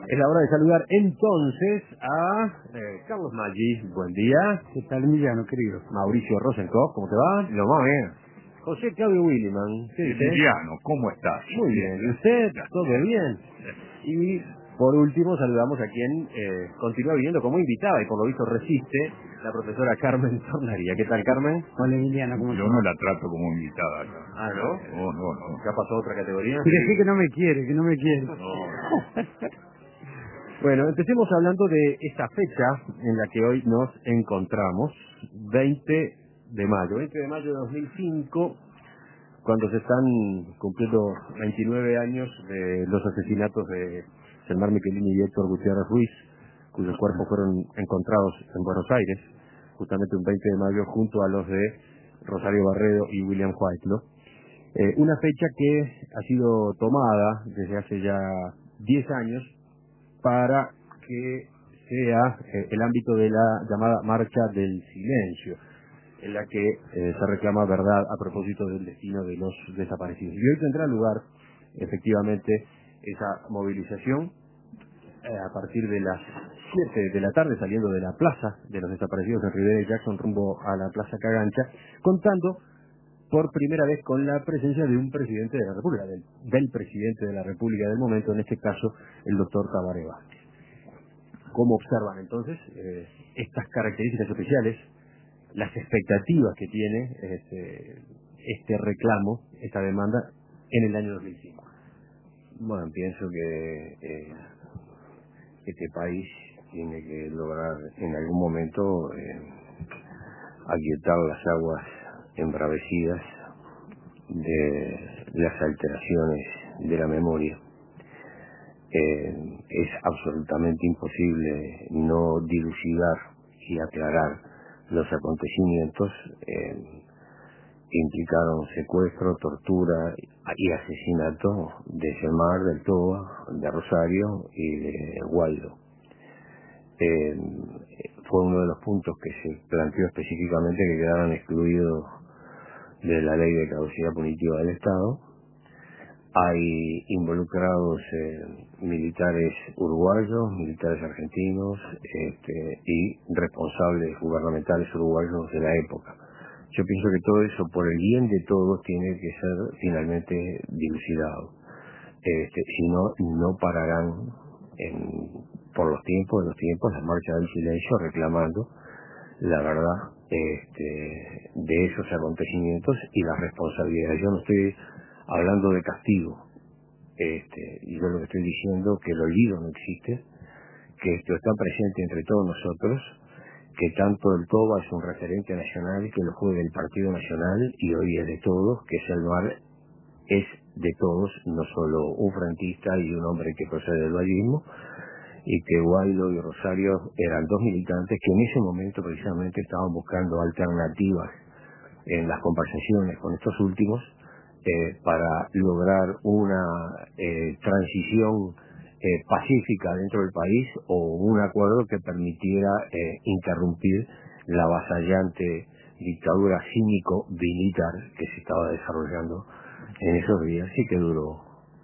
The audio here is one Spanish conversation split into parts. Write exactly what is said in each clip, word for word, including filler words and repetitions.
Es la hora de saludar entonces a eh, Carlos Maggi. Buen día. ¿Qué tal, Emiliano, querido? Mauricio Rosenkopf, ¿cómo te va? Lo más bien. José Claudio Williman. ¿Qué dice? Emiliano, ¿cómo estás? Muy bien. ¿Y usted? ¿Todo bien? Y por último saludamos a quien eh, continúa viniendo como invitada y por lo visto resiste, la profesora Carmen Tornaría. ¿Qué tal, Carmen? Hola, Emiliano, ¿cómo Yo estás? no la trato como invitada acá. Ah, ¿no? No, no, no. ¿Ya pasó a otra categoría? Dije que no me quiere, que no me quiere. No. Bueno, empecemos hablando de esta fecha en la que hoy nos encontramos, veinte de mayo. veinte de mayo de dos mil cinco, cuando se están cumpliendo veintinueve años de los asesinatos de Selmar Michelini y Héctor Gutiérrez Ruiz, cuyos cuerpos fueron encontrados en Buenos Aires, justamente un veinte de mayo, junto a los de Rosario Barredo y William Whitelaw. Eh, una fecha que ha sido tomada desde hace ya diez años para que sea eh, el ámbito de la llamada Marcha del Silencio, en la que eh, se reclama verdad a propósito del destino de los desaparecidos. Y hoy tendrá lugar, efectivamente, esa movilización eh, a partir de las siete de la tarde, saliendo de la plaza de los desaparecidos en Rivera y Jackson rumbo a la Plaza Cagancha, contando por primera vez con la presencia de un presidente de la República, del, del presidente de la República del momento, en este caso el doctor Tabaré Vázquez. ¿Cómo observan entonces eh, estas características especiales, las expectativas que tiene este, este reclamo, esta demanda, en el año dos mil cinco? Bueno, pienso que eh, este país tiene que lograr en algún momento eh, aquietar las aguas embravecidas de las alteraciones de la memoria. Eh, es absolutamente imposible no dilucidar y aclarar los acontecimientos eh, que implicaron secuestro, tortura y asesinato de Selmar, del Toba, de Rosario y de Guaidó. Eh, fue uno de los puntos que se planteó específicamente que quedaran excluidos de la ley de caducidad punitiva del Estado. Hay involucrados eh, militares uruguayos, militares argentinos este, y responsables gubernamentales uruguayos de la época. Yo pienso que todo eso, por el bien de todos, tiene que ser finalmente dilucidado. Este, si no, no pararán en, por los tiempos de los tiempos la marcha del silencio reclamando la verdad este, de esos acontecimientos y las responsabilidades. Yo no estoy hablando de castigo, este, y yo lo que estoy diciendo es que el olvido no existe, que esto está presente entre todos nosotros, que tanto el Toba es un referente nacional, que lo juega el Partido Nacional y hoy es de todos, que Selmar es de todos, no solo un frentista y un hombre que procede del vallismo, y que Guaidó y Rosario eran dos militantes que en ese momento precisamente estaban buscando alternativas en las conversaciones con estos últimos eh, para lograr una eh, transición eh, pacífica dentro del país o un acuerdo que permitiera eh, interrumpir la avasallante dictadura cínico-militar que se estaba desarrollando en esos días y que duró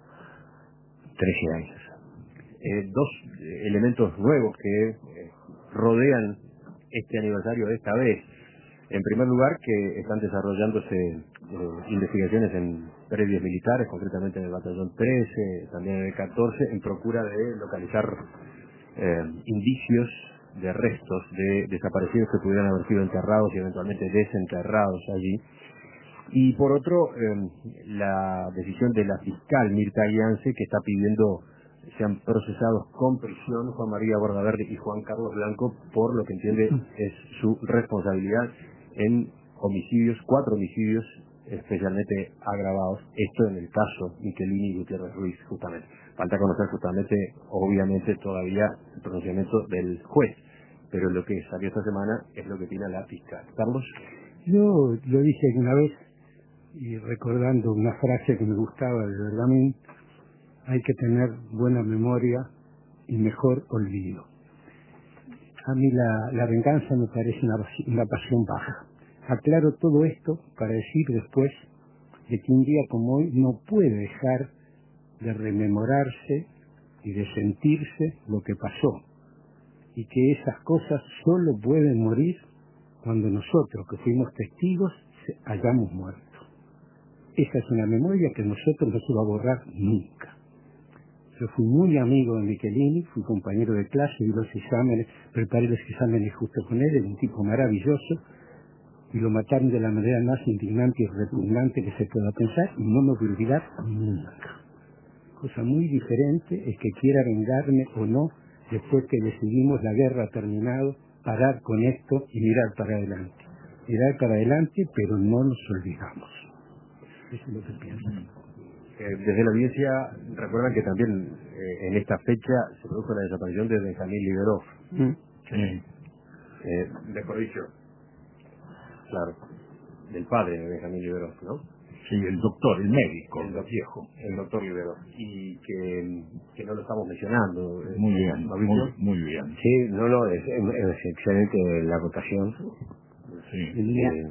trece años. Eh, dos eh, elementos nuevos que eh, rodean este aniversario de esta vez. En primer lugar, que están desarrollándose eh, investigaciones en predios militares, concretamente en el batallón trece, también en el catorce, en procura de localizar eh, indicios de restos de desaparecidos que pudieran haber sido enterrados y eventualmente desenterrados allí. Y por otro, eh, la decisión de la fiscal Mirta Ianse, que está pidiendo sean procesados con prisión Juan María Bordaverde y Juan Carlos Blanco por lo que entiende es su responsabilidad en homicidios, cuatro homicidios especialmente agravados, esto en el caso Michelini y Gutiérrez Ruiz justamente. Falta conocer justamente, obviamente todavía el pronunciamiento del juez, pero lo que salió esta semana es lo que tiene la fiscal. Carlos. Yo lo dije alguna vez y recordando una frase que me gustaba de Bergamín: hay que tener buena memoria y mejor olvido. A mí la, la venganza me parece una, una pasión baja. Aclaro todo esto para decir después de que un día como hoy no puede dejar de rememorarse y de sentirse lo que pasó, y que esas cosas solo pueden morir cuando nosotros, que fuimos testigos, hayamos muerto. Esa es una memoria que nosotros no se va a borrar nunca. Yo fui muy amigo de Michelini, fui compañero de clase, y los exámenes, preparé los exámenes justo con él, era un tipo maravilloso, y lo mataron de la manera más indignante y repugnante que se pueda pensar, y no me voy a olvidar nunca. Cosa muy diferente es que quiera vengarme o no, después que decidimos la guerra ha terminado, parar con esto y mirar para adelante. Mirar para adelante, pero no nos olvidamos. Eso es lo que pienso. Eh, desde la audiencia recuerdan que también eh, en esta fecha se produjo la desaparición de Benjamín Liberov. ¿Mm? Sí. Eh, mejor dicho, claro, del padre de Benjamín Liberov, ¿no? Sí, el doctor, el médico, el, el viejo. El doctor Liberov. Y que, que no lo estamos mencionando. Muy bien, muy, muy bien. Sí, no, no, es, es excelente la votación. Sí. Eh,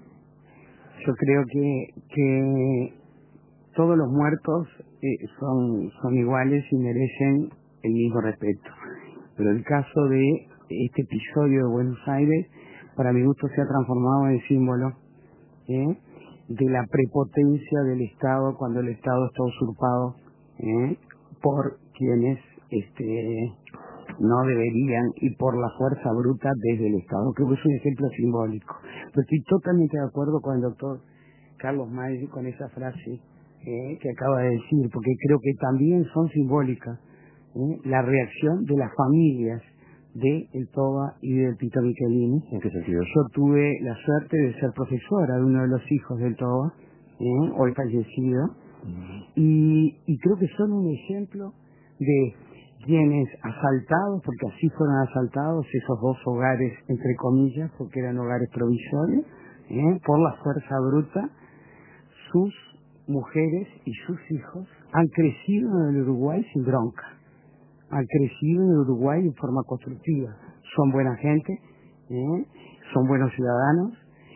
yo creo que, que todos los muertos eh, son, son iguales y merecen el mismo respeto. Pero el caso de este episodio de Buenos Aires, para mi gusto, se ha transformado en símbolo ¿eh? de la prepotencia del Estado cuando el Estado está usurpado ¿eh? por quienes este, no deberían y por la fuerza bruta desde el Estado. Creo que es un ejemplo simbólico. Pero estoy totalmente de acuerdo con el doctor Carlos Maggi con esa frase eh, que acaba de decir, porque creo que también son simbólicas ¿eh? la reacción de las familias de el Toba y del Tito Michelini. ¿En qué sentido? Yo tuve la suerte de ser profesora de uno de los hijos del Toba, ¿eh? hoy fallecido, uh-huh. y, y creo que son un ejemplo de quienes asaltados, porque así fueron asaltados esos dos hogares, entre comillas, porque eran hogares provisorios, ¿eh? por la fuerza bruta, sus mujeres y sus hijos han crecido en el Uruguay sin bronca, han crecido en el Uruguay en forma constructiva, son buena gente, ¿eh? son buenos ciudadanos,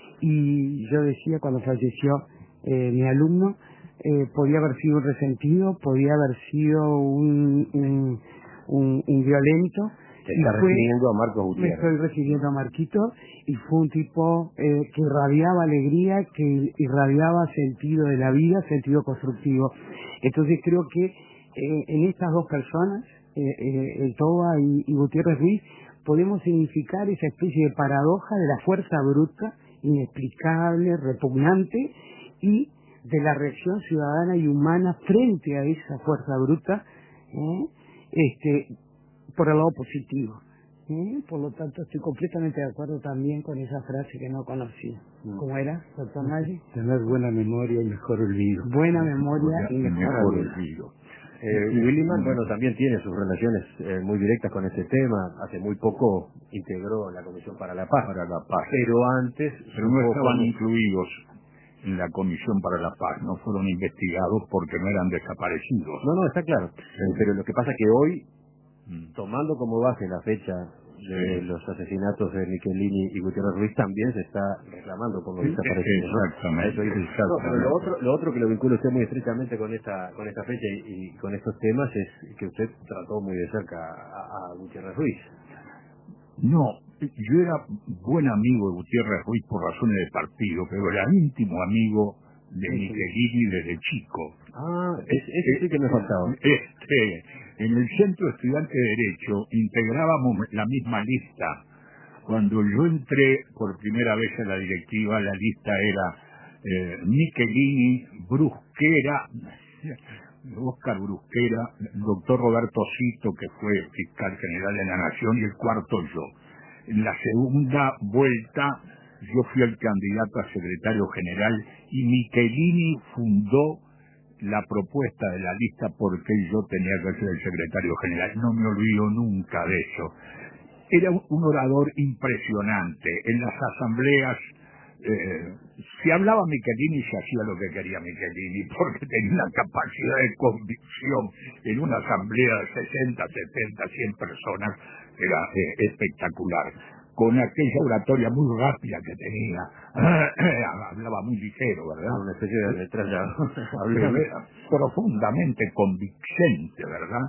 y yo decía cuando falleció eh, mi alumno, eh, podía haber sido un resentido, podía haber sido un, un, un, un violento. Te está fue, refiriendo a Marcos Gutiérrez. Me estoy refiriendo a Marquito, y fue un tipo eh, que irradiaba alegría, que irradiaba sentido de la vida, sentido constructivo. Entonces creo que eh, en estas dos personas, eh, eh, el Toba y, y Gutiérrez Ruiz, podemos significar esa especie de paradoja de la fuerza bruta, inexplicable, repugnante, y de la reacción ciudadana y humana frente a esa fuerza bruta, ¿eh? este por el lado positivo. ¿eh? Por lo tanto, estoy completamente de acuerdo también con esa frase que no conocía. ¿Cómo era, doctor Maggi? Tener buena memoria y mejor olvido. Buena memoria y mejor, mejor olvido. olvido. Eh, Williman, bueno, también tiene sus relaciones eh, muy directas con este tema. Hace muy poco integró la Comisión para la Paz. Para la Paz. Pero antes... Pero no estaban como... incluidos en la Comisión para la Paz, no fueron investigados porque no eran desaparecidos. No, no, está claro. Sí. Eh, pero lo que pasa es que hoy, mm. tomando como base la fecha de sí. los asesinatos de Michelini y Gutiérrez Ruiz, también se está reclamando por los sí, desaparecidos. Exactamente. Eso exactamente. No, pero lo otro, lo otro que lo vincula usted muy estrechamente con esta con esta fecha y, y con estos temas es que usted trató muy de cerca a, a Gutiérrez Ruiz. No, yo era buen amigo de Gutiérrez Ruiz por razones de partido, pero era íntimo amigo de sí, Michelini desde chico. Ah, es, ese sí que me faltaba. Este, en el Centro Estudiante de Derecho integrábamos la misma lista. Cuando yo entré por primera vez a la directiva, la lista era eh, Michelini, Brusquera, Oscar Brusquera, el doctor Roberto Cito, que fue fiscal general de la Nación, y el cuarto yo. En la segunda vuelta yo fui el candidato a secretario general y Michelini fundó la propuesta de la lista porque yo tenía que ser el secretario general. No me olvido nunca de eso. Era un orador impresionante. En las asambleas, eh, si hablaba Michelini, se hacía lo que quería Michelini, porque tenía una capacidad de convicción en una asamblea de sesenta, setenta, cien personas, era eh, espectacular. Con aquella oratoria muy rápida que tenía, hablaba muy ligero, ¿verdad? Una especie de retrasado. Hablaba profundamente convincente, ¿verdad?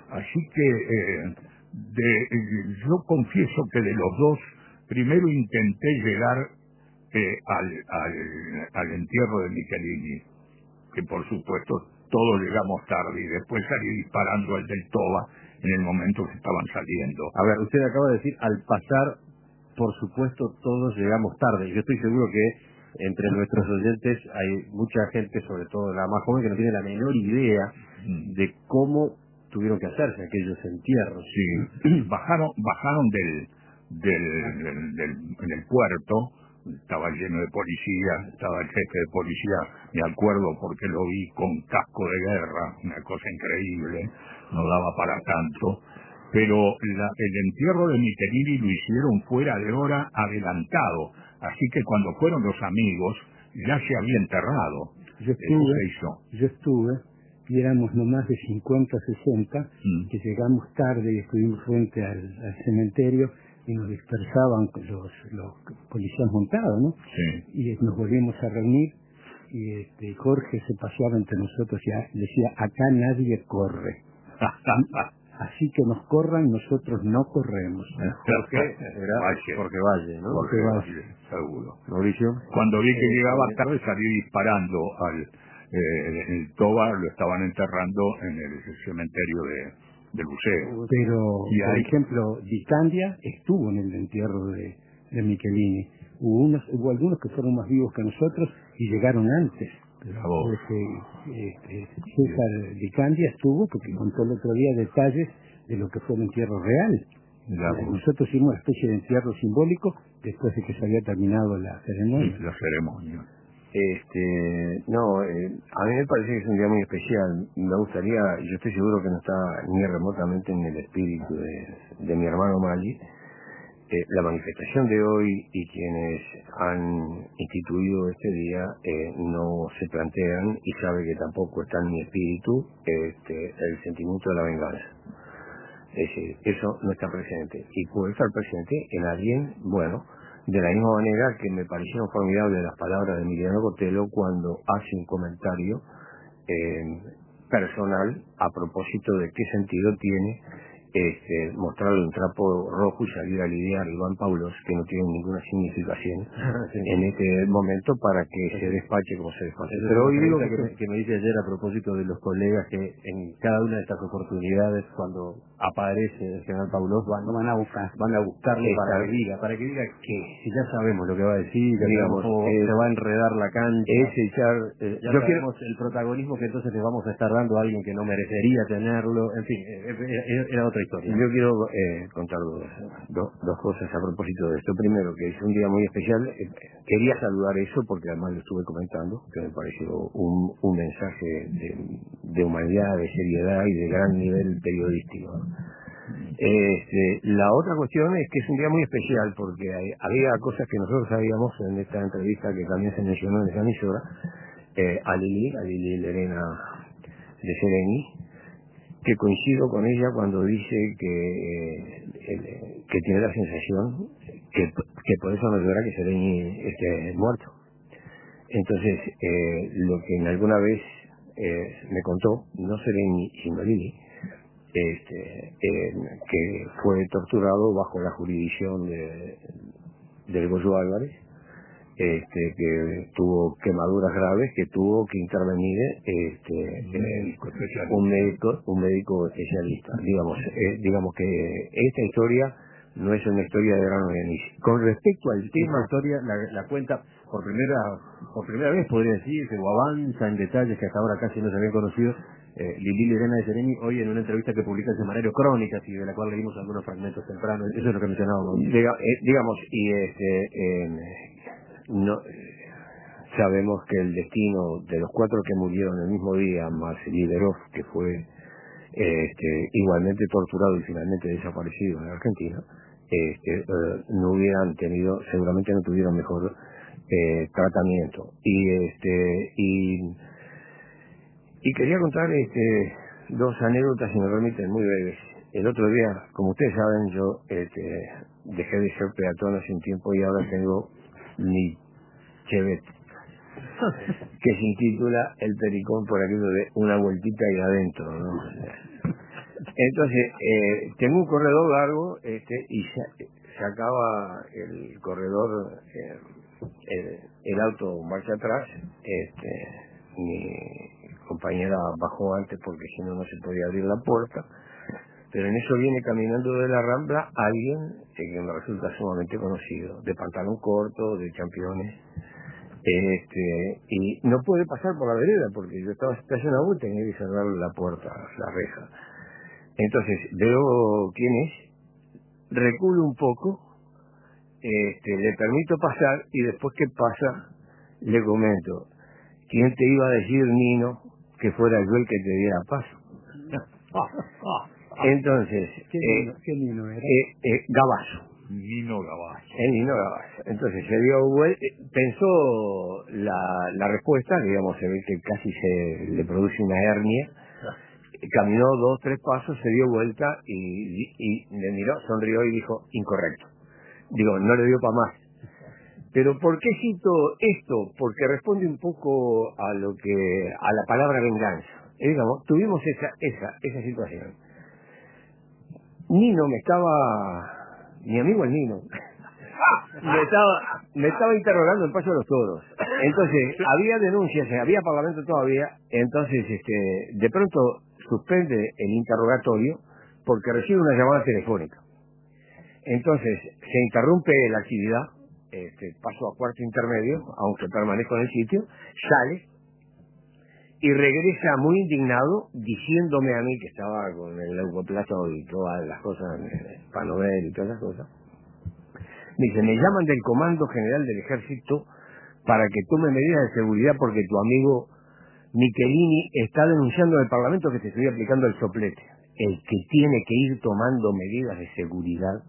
Así que eh, de, yo confieso que de los dos, primero intenté llegar eh, al, al, al entierro de Michelini, que por supuesto todos llegamos tarde, y después salí disparando al del Toba en el momento que estaban saliendo. A ver, usted acaba de decir, al pasar, por supuesto, todos llegamos tarde. Yo estoy seguro que entre nuestros oyentes hay mucha gente, sobre todo la más joven, que no tiene la menor idea de cómo tuvieron que hacerse aquellos entierros. Sí, bajaron, bajaron del, del, del, del, del puerto, estaba lleno de policía, estaba el jefe de policía, me acuerdo porque lo vi con casco de guerra, una cosa increíble, no daba para tanto, pero la, el entierro de Michelini lo hicieron fuera de hora, adelantado, así que cuando fueron los amigos ya se había enterrado. Yo estuve, yo estuve y éramos no más de cincuenta, sesenta, mm. que llegamos tarde y estuvimos frente al, al cementerio y nos dispersaban los, los policías montados, ¿no? Sí. Y nos volvimos a reunir y este, Jorge se paseaba entre nosotros y decía, acá nadie corre. Así que nos corran, nosotros no corremos. Jorge era Valle. Jorge Valle, ¿no? Jorge Valle, seguro. Mauricio. Cuando vi que eh, llegaba tarde salí disparando al eh, el Toba, lo estaban enterrando en el cementerio de, del buceo. Pero, y por ahí, ejemplo, Vicandia estuvo en el entierro de, de Michelini. Hubo, unos, hubo algunos que fueron más vivos que nosotros y llegaron antes. Este, este, César Vicandia estuvo porque contó el otro día detalles de lo que fue el entierro real. Eh, nosotros hicimos una especie de entierro simbólico después de que se había terminado la ceremonia. La ceremonia. Este, no, eh, a mí me parece que es un día muy especial. Me gustaría, yo estoy seguro que no está ni remotamente en el espíritu de, de mi hermano Mali, eh, la manifestación de hoy y quienes han instituido este día eh, no se plantean y sabe que tampoco está en mi espíritu este, el sentimiento de la venganza. Es decir, eso no está presente y puede estar presente en alguien, bueno, de la misma manera que me parecieron formidables las palabras de Emiliano Cotelo cuando hace un comentario eh, personal a propósito de qué sentido tiene este, mostrarle un trapo rojo y salir a lidiar a Iván Paulos, que no tiene ninguna significación sí. en este momento para que se despache como se despache. Pero hoy digo que, me, que me dice ayer a propósito de los colegas que en cada una de estas oportunidades, cuando aparece el general Paulos, van, van a buscar, van a buscarle para que diga, para que diga que si ya sabemos lo que va a decir, que digamos, eh, se va a enredar la cancha, es echar, eh, ya yo sabemos quiero... el protagonismo que entonces le vamos a estar dando a alguien que no merecería tenerlo, en fin, eh, era otra historia. Yo quiero eh, contar dos, dos, dos cosas a propósito de esto. Primero, que es un día muy especial. Eh, quería saludar eso porque además lo estuve comentando, que me pareció un, un mensaje de, de humanidad, de seriedad y de gran nivel periodístico. Este, la otra cuestión es que es un día muy especial porque hay, había cosas que nosotros sabíamos en esta entrevista que también se mencionó en esa emisora, eh, a Lili, a Lili Lerena de Sereni, que coincido con ella cuando dice que eh, que tiene la sensación que, que por eso no llora que Sereni esté muerto. Entonces, eh, lo que en alguna vez eh, me contó, no Sereni, sino Lili, este, eh, que fue torturado bajo la jurisdicción de, del Goyo Álvarez, este, que tuvo quemaduras graves, que tuvo que intervenir este, un, médico eh, un médico un médico especialista. Digamos, eh, digamos que esta historia no es una historia de grano de anís. Con respecto al tema, esta historia la, la cuenta por primera por primera vez, podría decirse, o avanza en detalles que hasta ahora casi no se habían conocido. Eh, Lili Lerena de Sereni, hoy en una entrevista que publica el semanario Crónicas y de la cual leímos algunos fragmentos tempranos, eso es lo que mencionábamos. Diga, eh, digamos, y este, eh, no, sabemos que el destino de los cuatro que murieron el mismo día, más Liderov, que fue este, igualmente torturado y finalmente desaparecido en Argentina, este, eh, no hubieran tenido, seguramente no tuvieron mejor eh, tratamiento. Y este y y quería contar este dos anécdotas, si me permiten, muy breves. El otro día, como ustedes saben, yo este, dejé de ser peatón hace un tiempo y ahora tengo mi Chevette, que se intitula El Pericón por aquello de una vueltita y adentro, ¿no? Entonces, eh, tengo un corredor largo este, y se, se acaba el corredor, eh, el, el auto marcha atrás. Este, mi compañera bajó antes porque si no, no se podía abrir la puerta. Pero en eso viene caminando de la Rambla alguien eh, que me resulta sumamente conocido, de pantalón corto, de championes. Este, y no puede pasar por la vereda porque yo estaba estacionado y tenía que cerrar la puerta, la reja. Entonces veo quién es, reculo un poco, este, le permito pasar y después que pasa le comento, ¿quién te iba a decir, Nino, que fuera yo el que te diera paso? Entonces, ¿Qué eh, Nino, ¿qué Nino era? eh, eh, Gabazo. Nino Gabazo. El Nino Gabazo. Entonces se dio vuelta, pensó la, la respuesta, digamos, se ve que casi se le produce una hernia. Caminó dos, tres pasos, se dio vuelta y, y, y me miró, sonrió y dijo, incorrecto. Digo, no le dio para más. Pero ¿por qué cito esto? Porque responde un poco a lo que, a la palabra venganza. Y digamos, tuvimos esa, esa, esa situación. Nino me estaba, mi amigo el Nino, me estaba, me estaba interrogando en Paso de los Toros. Entonces, había denuncias, había parlamento todavía, entonces, este, de pronto suspende el interrogatorio porque recibe una llamada telefónica. Entonces, se interrumpe la actividad, este, paso a cuarto intermedio, aunque permanezco en el sitio, sale y regresa muy indignado diciéndome a mí que estaba con el leucoplasto y todas las cosas, Panovel y todas las cosas. Me dice, me llaman del Comando General del Ejército para que tome medidas de seguridad porque tu amigo Michelini está denunciando en el Parlamento que te estoy aplicando el soplete. El que tiene que ir tomando medidas de seguridad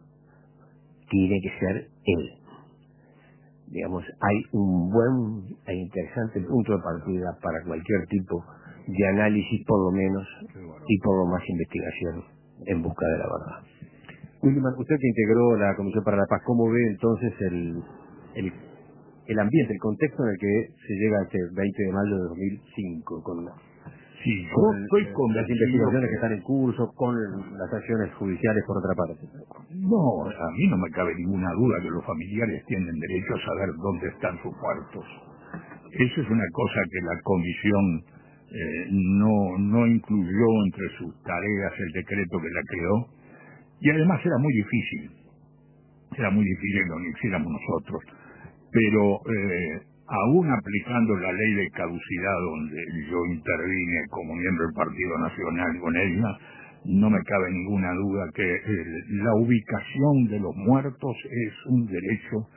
tiene que ser él. Digamos, hay un buen e interesante punto de partida para cualquier tipo de análisis, por lo menos, y por lo más investigación en busca de la verdad. Williman, usted que integró la Comisión para la Paz, ¿cómo ve entonces el, el, el ambiente, el contexto en el que se llega a este veinte de mayo de dos mil cinco? Con, Sí, yo con estoy eh, convencido las investigaciones que que- están en curso, con las acciones judiciales por otra parte. No, a mí no me cabe ninguna duda que los familiares tienen derecho a saber dónde están sus muertos. Eso es una cosa que la comisión eh, no, no incluyó entre sus tareas el decreto que la creó, y además era muy difícil, era muy difícil que lo hiciéramos nosotros, pero eh, aún aplicando la ley de caducidad donde yo intervine como miembro del Partido Nacional con ella, no me cabe ninguna duda que eh, la ubicación de los muertos es un derecho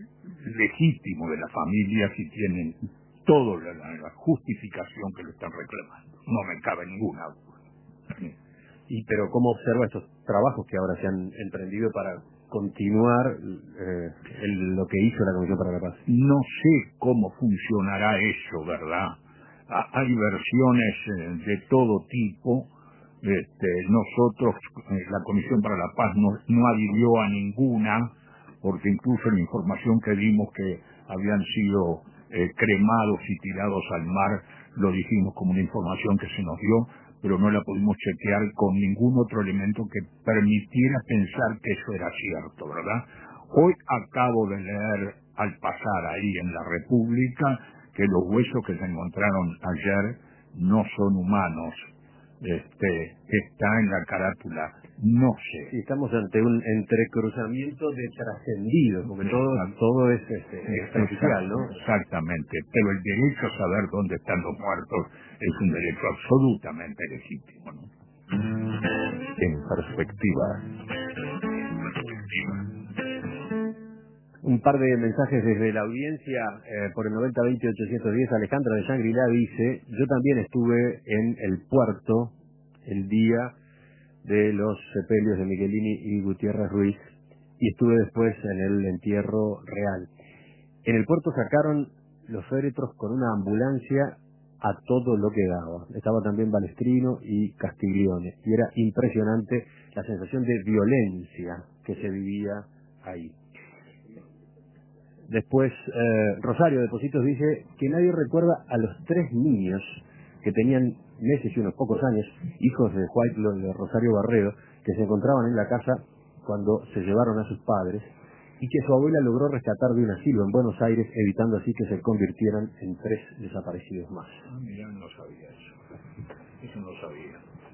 legítimo de las familias y tienen toda la, la- la justificación que lo están reclamando. No me cabe ninguna duda. Y pero ¿cómo observa estos trabajos que ahora se han emprendido para continuar eh, el- lo que hizo la Comisión para la Paz? No sé cómo funcionará eso, ¿verdad? Ha- Hay versiones eh, de todo tipo. Este, nosotros, eh, la Comisión para la Paz, no, no adhirió a ninguna, porque incluso la información que dimos que habían sido eh, cremados y tirados al mar, lo dijimos como una información que se nos dio, pero no la pudimos chequear con ningún otro elemento que permitiera pensar que eso era cierto, ¿verdad? Hoy acabo de leer al pasar ahí en la República que los huesos que se encontraron ayer no son humanos. Este, está en la carátula, no sé. Sí, estamos ante un entrecruzamiento de trascendidos, porque todo, todo es este, extraoficial, ¿no? Exactamente, pero el derecho a saber dónde están los muertos es un derecho absolutamente legítimo, ¿no? En perspectiva. Un par de mensajes desde la audiencia eh, por el noventa veinte ochocientos diez. Alejandra de Shangri-La dice, yo también estuve en el puerto el día de los sepelios de Michelini y Gutiérrez Ruiz y estuve después en el entierro real. En el puerto sacaron los féretros con una ambulancia a todo lo que daba. Estaba también Balestrino y Castiglione y era impresionante la sensación de violencia que se vivía ahí. Después, eh, Rosario de Positos dice que nadie recuerda a los tres niños que tenían meses y unos pocos años, hijos de White y de Rosario Barredo, que se encontraban en la casa cuando se llevaron a sus padres y que su abuela logró rescatar de un asilo en Buenos Aires, evitando así que se convirtieran en tres desaparecidos más. Ah, mirá, no sabía eso. Eso no sabía.